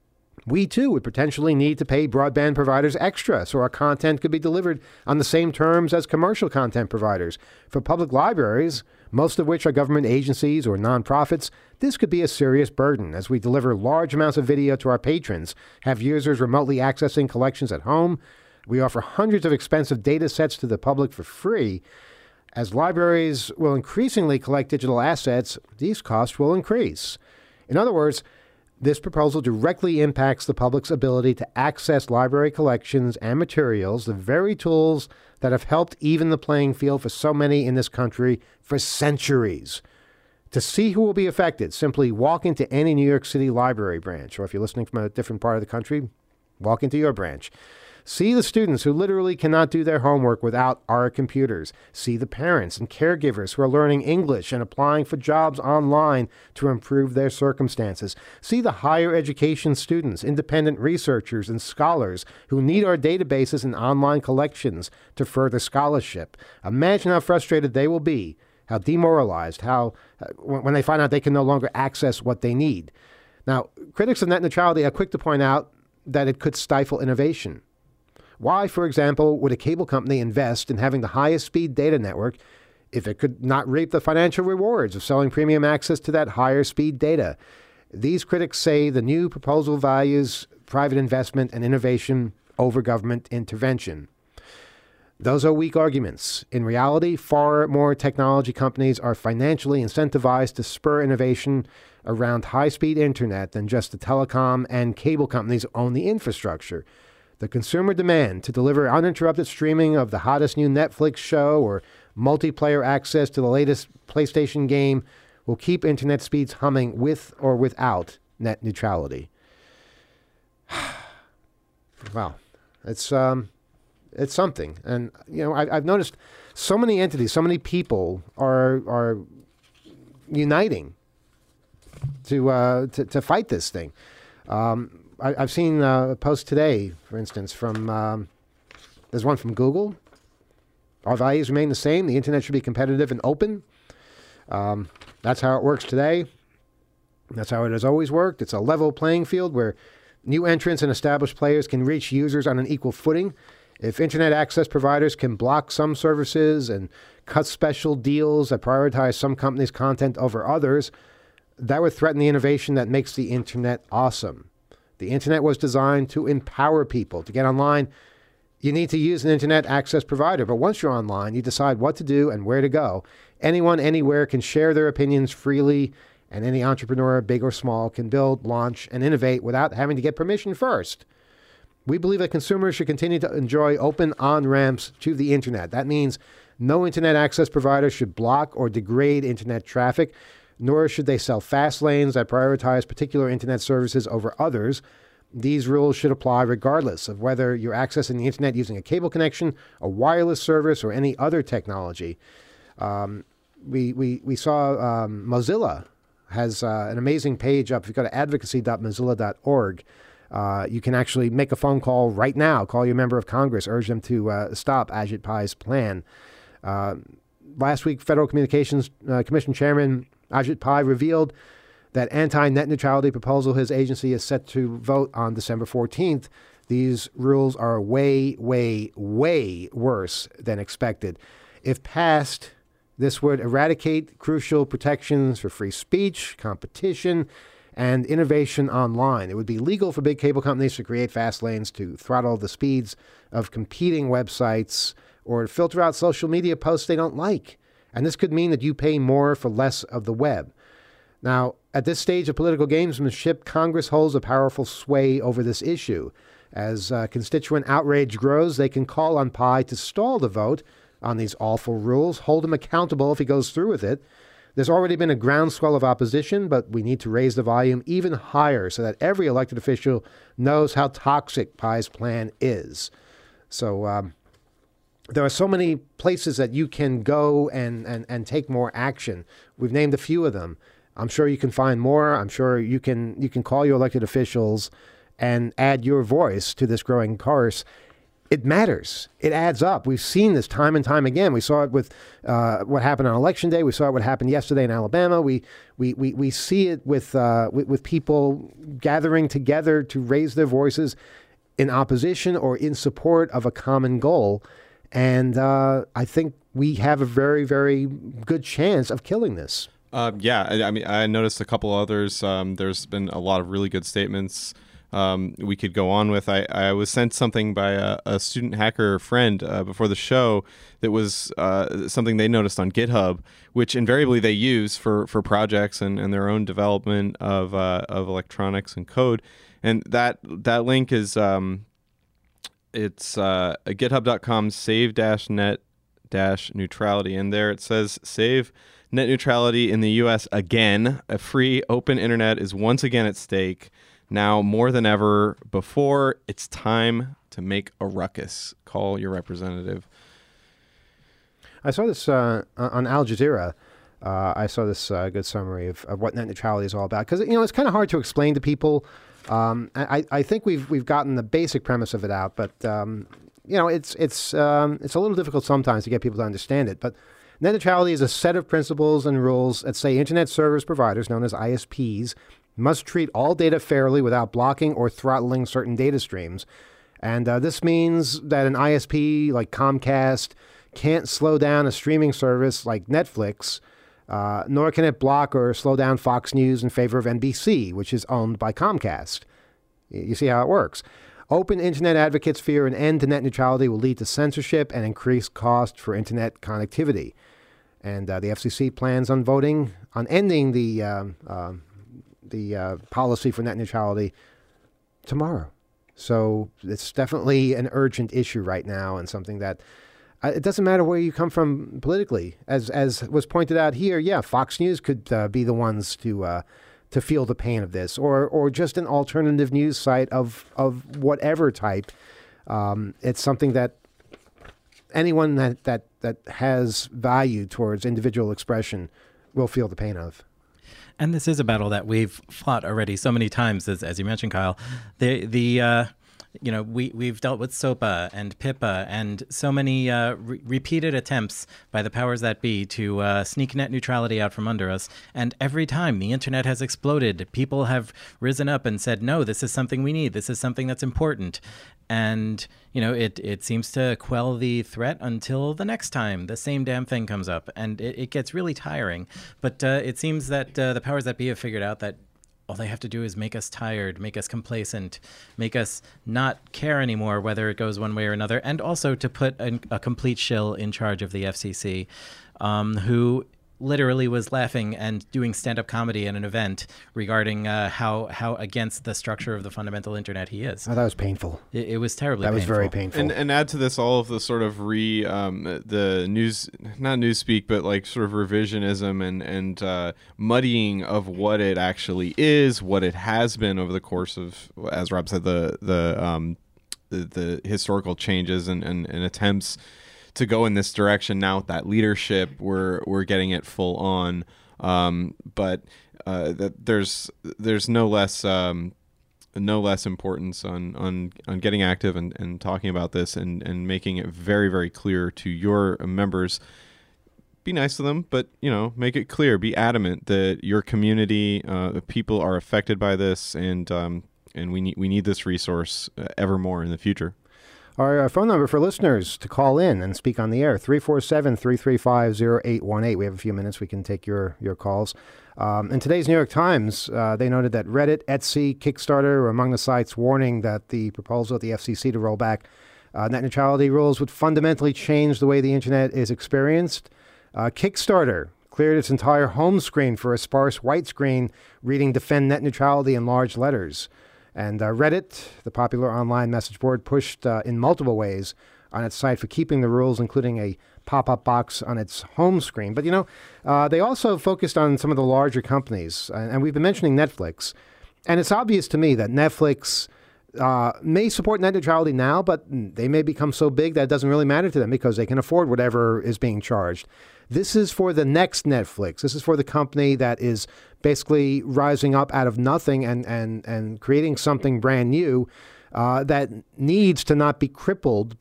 We, too, would potentially need to pay broadband providers extra so our content could be delivered on the same terms as commercial content providers. For public libraries, most of which are government agencies or nonprofits, this could be a serious burden as we deliver large amounts of video to our patrons, have users remotely accessing collections at home. We offer hundreds of expensive data sets to the public for free. As libraries will increasingly collect digital assets, these costs will increase. In other words, this proposal directly impacts the public's ability to access library collections and materials, the very tools that have helped even the playing field for so many in this country for centuries. To see who will be affected, simply walk into any New York City library branch, or if you're listening from a different part of the country, walk into your branch. See the students who literally cannot do their homework without our computers. See the parents and caregivers who are learning English and applying for jobs online to improve their circumstances. See the higher education students, independent researchers, and scholars who need our databases and online collections to further scholarship. Imagine how frustrated they will be, how demoralized, when they find out they can no longer access what they need. Now, critics of net neutrality are quick to point out that it could stifle innovation. Why, for example, would a cable company invest in having the highest speed data network if it could not reap the financial rewards of selling premium access to that higher speed data? These critics say the new proposal values private investment and innovation over government intervention. Those are weak arguments. In reality, far more technology companies are financially incentivized to spur innovation around high-speed internet than just the telecom and cable companies own the infrastructure. The consumer demand to deliver uninterrupted streaming of the hottest new Netflix show or multiplayer access to the latest PlayStation game will keep internet speeds humming with or without net neutrality. Wow, it's something. And, you know, I've noticed so many entities, so many people are uniting to fight this thing. I've seen a post today, for instance, from there's one from Google. Our values remain the same. The internet should be competitive and open. That's how it works today. That's how it has always worked. It's a level playing field where new entrants and established players can reach users on an equal footing. If internet access providers can block some services and cut special deals that prioritize some companies' content over others, that would threaten the innovation that makes the internet awesome. The internet was designed to empower people. To get online, you need to use an internet access provider. But once you're online, you decide what to do and where to go. Anyone, anywhere can share their opinions freely, and any entrepreneur, big or small, can build, launch, and innovate without having to get permission first. We believe that consumers should continue to enjoy open on-ramps to the internet. That means no internet access provider should block or degrade internet traffic, nor should they sell fast lanes that prioritize particular internet services over others. These rules should apply regardless of whether you're accessing the internet using a cable connection, a wireless service, or any other technology. We saw Mozilla has an amazing page up. If you go to advocacy.mozilla.org, you can actually make a phone call right now. Call your member of Congress, urge them to stop Ajit Pai's plan. Last week, Federal Communications Commission Chairman Ajit Pai revealed that anti-net neutrality proposal his agency is set to vote on December 14th, these rules are way, way, way worse than expected. If passed, this would eradicate crucial protections for free speech, competition, and innovation online. It would be legal for big cable companies to create fast lanes to throttle the speeds of competing websites or to filter out social media posts they don't like. And this could mean that you pay more for less of the web. Now, at this stage of political gamesmanship, Congress holds a powerful sway over this issue. As constituent outrage grows, they can call on Pai to stall the vote on these awful rules, hold him accountable if he goes through with it. There's already been a groundswell of opposition, but we need to raise the volume even higher so that every elected official knows how toxic Pai's plan is. So there are so many places that you can go and take more action. We've named a few of them. I'm sure you can find more. I'm sure you can call your elected officials and add your voice to this growing chorus. It matters. It adds up. We've seen this time and time again. We saw it with what happened on Election Day. We saw what happened yesterday in Alabama. We see it with people gathering together to raise their voices in opposition or in support of a common goal. And I think we have a very, very good chance of killing this. I mean, I noticed a couple others. There's been a lot of really good statements we could go on with. I was sent something by a student hacker friend before the show that was something they noticed on GitHub, which invariably they use for projects and their own development of electronics and code. And that link is it's github.com save-net-neutrality, and there it says save net neutrality in the U.S. again. A free open internet is once again at stake. Now more than ever before, it's time to make a ruckus. Call your representative. I saw this on Al Jazeera. I saw this good summary of what net neutrality is all about, because it's kind of hard to explain to people. I think we've gotten the basic premise of it out, but it's a little difficult sometimes to get people to understand it. But net neutrality is a set of principles and rules that say internet service providers, known as ISPs, must treat all data fairly without blocking or throttling certain data streams. And this means that an ISP like Comcast can't slow down a streaming service like Netflix, nor can it block or slow down Fox News in favor of NBC, which is owned by Comcast. You see how it works. Open internet advocates fear an end to net neutrality will lead to censorship and increased cost for internet connectivity. And the FCC plans on voting on ending the policy for net neutrality tomorrow. So it's definitely an urgent issue right now, and something that it doesn't matter where you come from politically. As was pointed out here, yeah, Fox News could be the ones to feel the pain of this, or just an alternative news site of whatever type. It's something that anyone that has value towards individual expression will feel the pain of. And this is a battle that we've fought already so many times, as you mentioned, Kyle. We've dealt with SOPA and PIPA and so many repeated attempts by the powers that be to sneak net neutrality out from under us. And every time the internet has exploded, people have risen up and said, no, this is something we need. This is something that's important. And, it seems to quell the threat until the next time the same damn thing comes up. And it gets really tiring. But it seems that the powers that be have figured out that all they have to do is make us tired, make us complacent, make us not care anymore whether it goes one way or another, and also to put a complete shill in charge of the FCC, who literally was laughing and doing stand-up comedy at an event regarding how against the structure of the fundamental internet he is. Oh, that was painful. It was terribly painful. That was very painful. And add to this all of the sort of the news, not newspeak, but like sort of revisionism and muddying of what it actually is, what it has been over the course of, as Rob said, the historical changes and attempts to go in this direction. Now with that leadership, we're getting it full on, but that there's no less importance on getting active and talking about this and making it very, very clear to your members. be nice to them, but make it clear, be adamant that your community, people are affected by this, and we need this resource ever more in the future. Our phone number for listeners to call in and speak on the air, 347-335-0818. We have a few minutes. We can take your calls. In today's New York Times, they noted that Reddit, Etsy, Kickstarter are among the sites warning that the proposal at the FCC to roll back net neutrality rules would fundamentally change the way the internet is experienced. Kickstarter cleared its entire home screen for a sparse white screen reading "Defend Net Neutrality" in large letters. And Reddit, the popular online message board, pushed in multiple ways on its site for keeping the rules, including a pop-up box on its home screen. But, they also focused on some of the larger companies. And we've been mentioning Netflix. And it's obvious to me that Netflix may support net neutrality now, but they may become so big that it doesn't really matter to them because they can afford whatever is being charged. This is for the next Netflix. This is for the company that is basically rising up out of nothing and creating something brand new that needs to not be crippled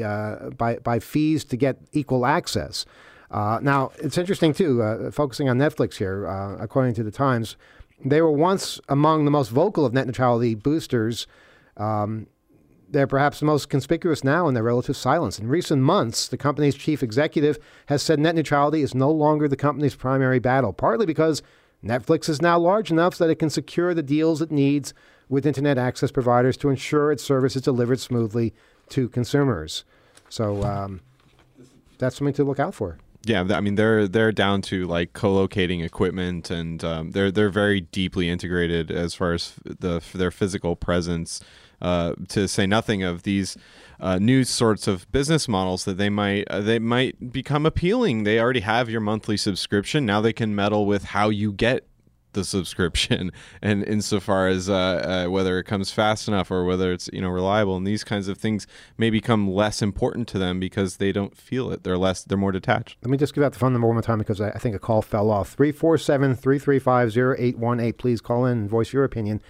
by fees to get equal access. Now, it's interesting, too, focusing on Netflix here, according to the Times, they were once among the most vocal of net neutrality boosters. They're perhaps the most conspicuous now in their relative silence. In recent months, the company's chief executive has said net neutrality is no longer the company's primary battle, partly because Netflix is now large enough so that it can secure the deals it needs with internet access providers to ensure its service is delivered smoothly to consumers. So that's something to look out for. Yeah, I mean they're down to like co-locating equipment, and they're very deeply integrated as far as their physical presence. To say nothing of these new sorts of business models that they might become appealing. They already have your monthly subscription. Now they can meddle with how you get the subscription, and insofar as whether it comes fast enough or whether it's reliable, and these kinds of things may become less important to them because they don't feel it. They're more detached. Let me just give out the phone number one more time because I think a call fell off. 347-335-0818. Please call in and voice your opinion.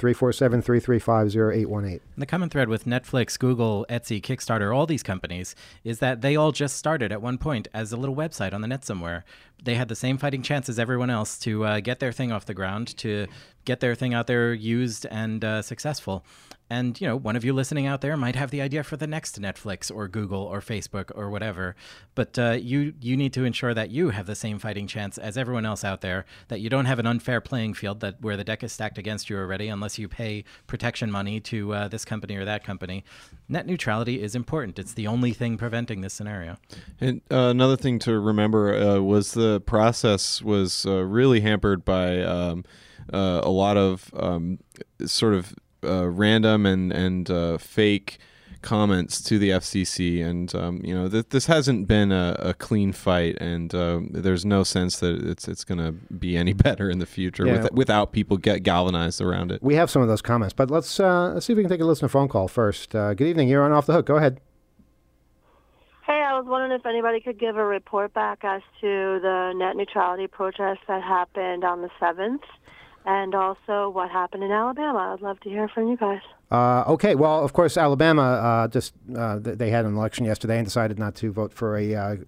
347-335-0818. The common thread with Netflix, Google, Etsy, Kickstarter, all these companies is that they all just started at one point as a little website on the net somewhere. They had the same fighting chance as everyone else to get their thing off the ground, to get their thing out there used and successful. And, one of you listening out there might have the idea for the next Netflix or Google or Facebook or whatever. But you need to ensure that you have the same fighting chance as everyone else out there, that you don't have an unfair playing field where the deck is stacked against you already unless you pay protection money to this company or that company. Net neutrality is important. It's the only thing preventing this scenario. And another thing to remember was the process was really hampered by a lot of sort of random and fake comments to the FCC, and this hasn't been a clean fight, and there's no sense that it's going to be any better in the future without people get galvanized around it. We have some of those comments, but let's see if we can take a listener phone call first. Good evening. You're on Off the Hook. Go ahead. Hey, I was wondering if anybody could give a report back as to the net neutrality protest that happened on the 7th. And also what happened in Alabama. I'd love to hear from you guys. Okay. Well, of course, Alabama they had an election yesterday and decided not to vote for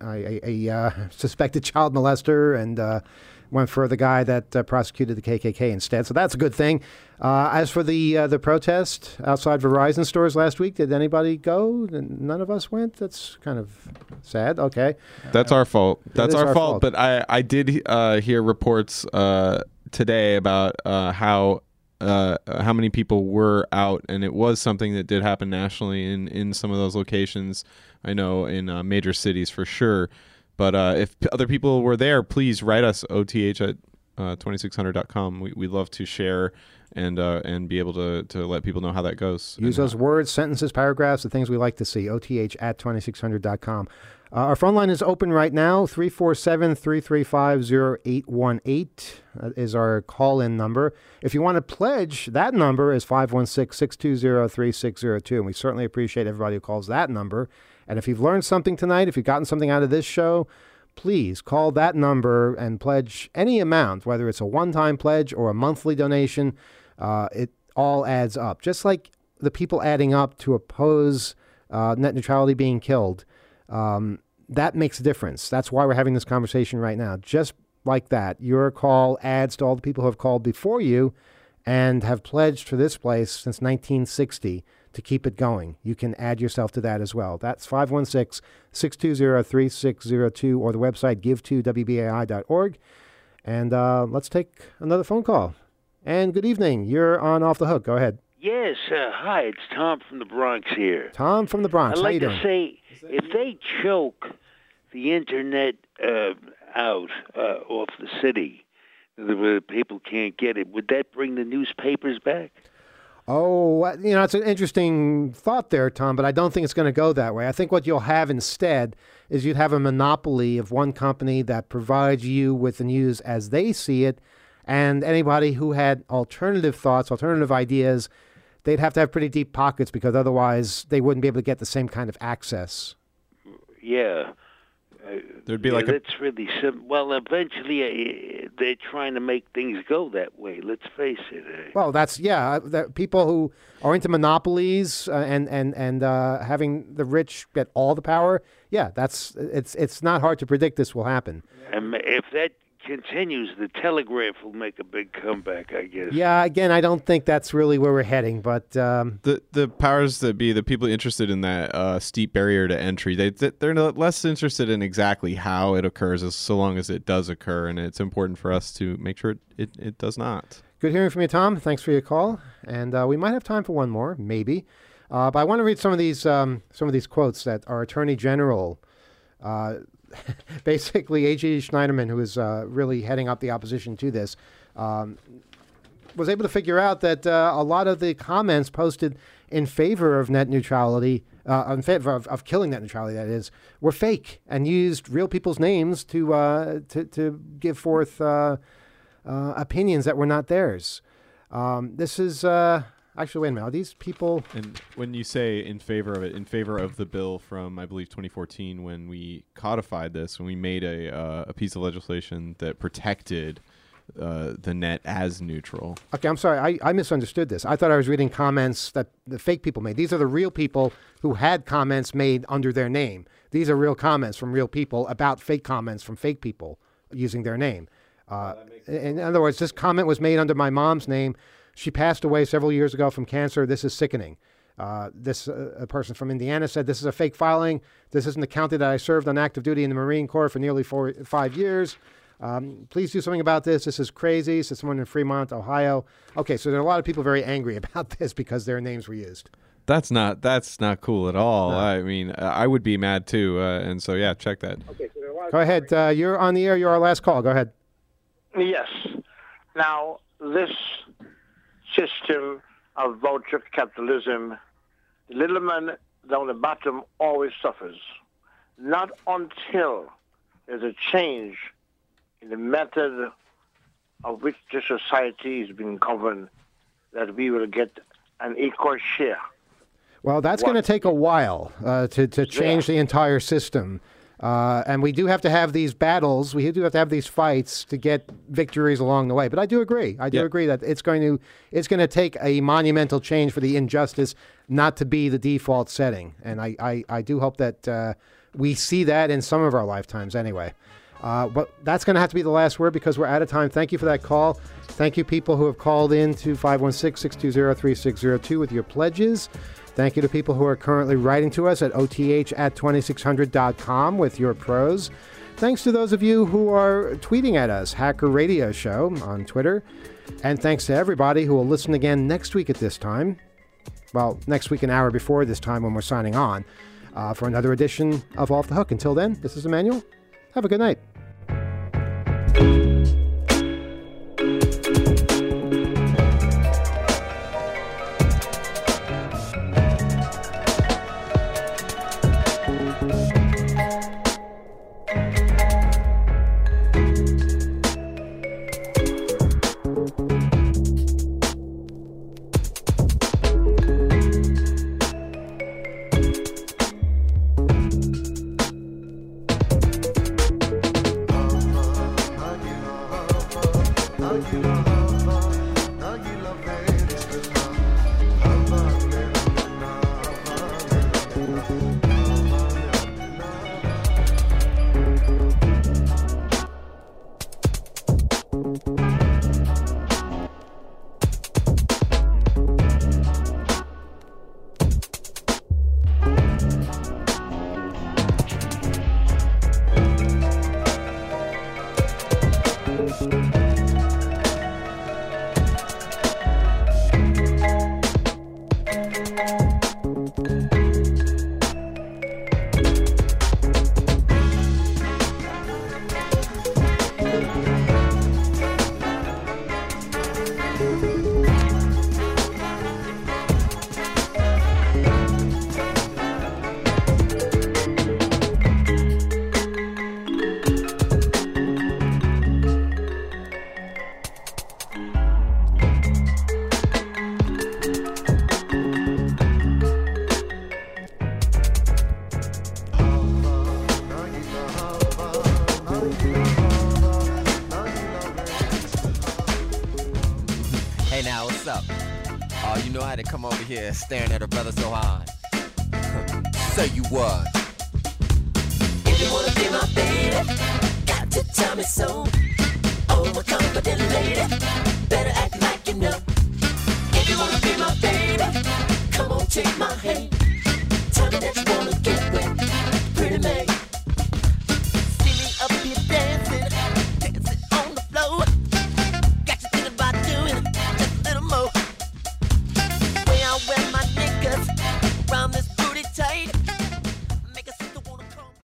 a suspected child molester and went for the guy that prosecuted the KKK instead. So that's a good thing. As for the protest outside Verizon stores last week, did anybody go? None of us went. That's kind of sad. Okay. That's our fault. That's our fault. But I did hear reports today about how many people were out, and it was something that did happen nationally in some of those locations. I know in major cities for sure. But if other people were there, please write us, oth@2600.com. We'd love to share and be able to let people know how that goes. Use those words, sentences, paragraphs, the things we like to see, oth@2600.com. Our phone line is open right now, 347-335-0818 is our call-in number. If you want to pledge, that number is 516-620-3602, and we certainly appreciate everybody who calls that number. And if you've learned something tonight, if you've gotten something out of this show, please call that number and pledge any amount, whether it's a one-time pledge or a monthly donation. It all adds up. Just like the people adding up to oppose net neutrality being killed, that makes a difference. That's why we're having this conversation right now. Just like that, your call adds to all the people who have called before you and have pledged for this place since 1960 to keep it going. You can add yourself to that as well. That's 516-620-3602 or the website give2wbai.org. And let's take another phone call. And good evening. You're on Off the Hook. Go ahead. Yes, hi, it's Tom from the Bronx here. Tom from the Bronx. I'd How you like doing? to say, if they choke the internet out off the city, the people can't get it, would that bring the newspapers back? Oh, it's an interesting thought there, Tom, but I don't think it's going to go that way. I think what you'll have instead is you'd have a monopoly of one company that provides you with the news as they see it, and anybody who had alternative thoughts, alternative ideas, they'd have to have pretty deep pockets because otherwise they wouldn't be able to get the same kind of access. Yeah. There'd be that's really simple. Well, eventually they're trying to make things go that way. Let's face it. Well, the people who are into monopolies and having the rich get all the power. Yeah, it's not hard to predict this will happen. And if that continues, the telegraph will make a big comeback, I guess. Yeah, again, I don't think that's really where we're heading, but the powers that be, the people interested in that steep barrier to entry, they're less interested in exactly how it occurs, so long as it does occur, and it's important for us to make sure it does not. Good hearing from you, Tom. Thanks for your call, and we might have time for one more, maybe. But I want to read some of these quotes that our Attorney General. Basically, A.G. Schneiderman, who is really heading up the opposition to this, was able to figure out that a lot of the comments posted in favor of net neutrality, in favor of killing net neutrality, that is, were fake and used real people's names to give forth opinions that were not theirs. This is... Actually, wait a minute. Are these people... And when you say in favor of it, in favor of the bill from, I believe, 2014, when we codified this, when we made a piece of legislation that protected the net as neutral. Okay, I'm sorry. I misunderstood this. I thought I was reading comments that the fake people made. These are the real people who had comments made under their name. These are real comments from real people about fake comments from fake people using their name. In other words, this comment was made under my mom's name. She passed away several years ago from cancer. This is sickening. A person from Indiana said, this is a fake filing. This isn't the county that I served on active duty in the Marine Corps for nearly 5 years. Please do something about this. This is crazy, said someone in Fremont, Ohio. Okay, so there are a lot of people very angry about this because their names were used. That's not cool at all. No. I mean, I would be mad too. And so, yeah, check that. Okay, so there are a lot of Go ahead. You're on the air. You're our last call. Go ahead. Yes. Now, this system of voucher capitalism, the little man down the bottom always suffers. Not until there's a change in the method of which the society is being governed that we will get an equal share. Well, that's going to take a while to change the entire system. And we do have to have these battles. We do have to have these fights to get victories along the way. But I do agree. I do agree that it's going to take a monumental change for the injustice not to be the default setting. And I do hope that we see that in some of our lifetimes anyway. But that's going to have to be the last word because we're out of time. Thank you for that call. Thank you, people who have called in to 516-620-3602 with your pledges. Thank you to people who are currently writing to us at oth@2600.com with your pros. Thanks to those of you who are tweeting at us, Hacker Radio Show on Twitter. And thanks to everybody who will listen again next week at this time. Well, next week, an hour before this time when we're signing on for another edition of Off the Hook. Until then, this is Emmanuel. Have a good night. Hey now, what's up? Oh, you know how to come over here staring at a brother so hard. Say you what? If you wanna be my baby, got to tell me so.